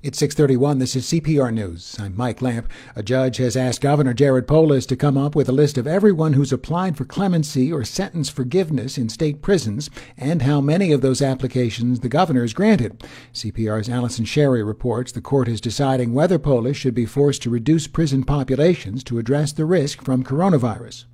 It's 6:31. This is CPR News. I'm Mike Lamp. A judge has asked Governor Jared Polis to come up with a list of everyone who's applied for clemency or sentence forgiveness in state prisons and how many of those applications the governor has granted. CPR's Allison Sherry reports the court is deciding whether Polis should be forced to reduce prison populations to address the risk from coronavirus.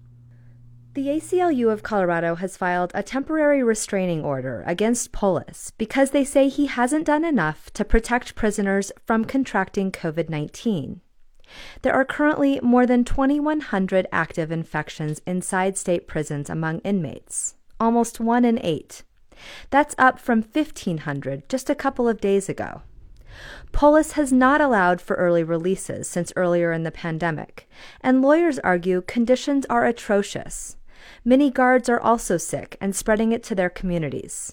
The ACLU of Colorado has filed a temporary restraining order against Polis because they say he hasn't done enough to protect prisoners from contracting COVID-19. There are currently more than 2,100 active infections inside state prisons among inmates, almost 1 in 8. That's up from 1,500 just a couple of days ago. Polis has not allowed for early releases since earlier in the pandemic, and lawyers argue conditions are atrocious. Many guards are also sick and spreading it to their communities.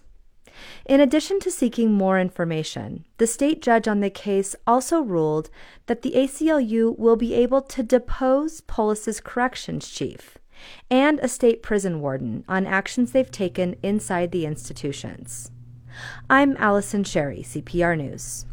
In addition to seeking more information, the state judge on the case also ruled that the ACLU will be able to depose Polis's corrections chief and a state prison warden on actions they've taken inside the institutions. I'm Allison Sherry, CPR News.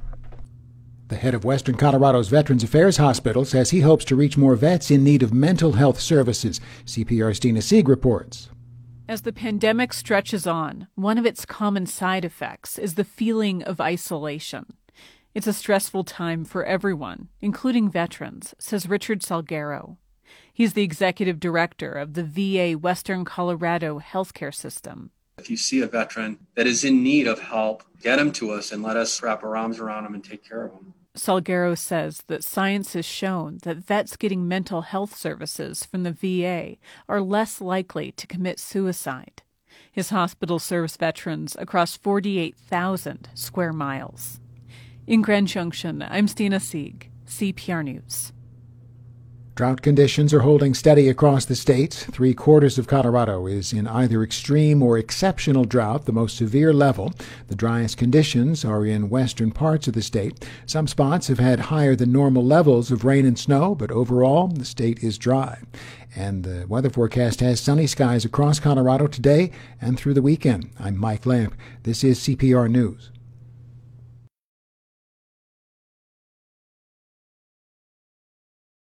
The head of Western Colorado's Veterans Affairs Hospital says he hopes to reach more vets in need of mental health services. CPR's Dina Sieg reports. As the pandemic stretches on, one of its common side effects is the feeling of isolation. It's a stressful time for everyone, including veterans, says Richard Salguero. He's the executive director of the VA Western Colorado healthcare system. If you see a veteran that is in need of help, get them to us and let us wrap our arms around them and take care of them. Salguero says that science has shown that vets getting mental health services from the VA are less likely to commit suicide. His hospital serves veterans across 48,000 square miles. In Grand Junction, I'm Dina Sieg, CPR News. Drought conditions are holding steady across the state. 3/4 of Colorado is in either extreme or exceptional drought, the most severe level. The driest conditions are in western parts of the state. Some spots have had higher than normal levels of rain and snow, but overall the state is dry. And the weather forecast has sunny skies across Colorado today and through the weekend. I'm Mike Lamp. This is CPR News.